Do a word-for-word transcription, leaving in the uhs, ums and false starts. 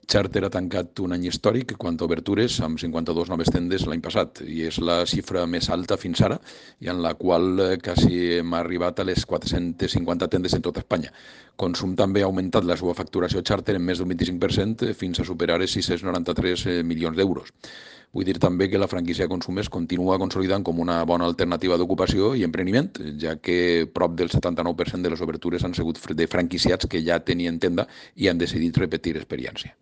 Charter ha tancat un any històric quant a obertures amb cinquanta-dues noves tendes l'any passat i és la xifra més alta fins ara i en la qual quasi hem arribat a les quatre-centes cinquanta tendes en tota Espanya. Consum també ha augmentat la seva facturació Charter en més d'un vint-i-cinc per cent fins a superar els sis-cents noranta-tres milions d'euros. Vull dir també que la franquícia Consum es continua consolidant com una bona alternativa d'ocupació i empreniment, ja que prop del setanta-nou per cent de les obertures han sigut de franquiciats que ja tenien tenda i han decidit repetir experiència.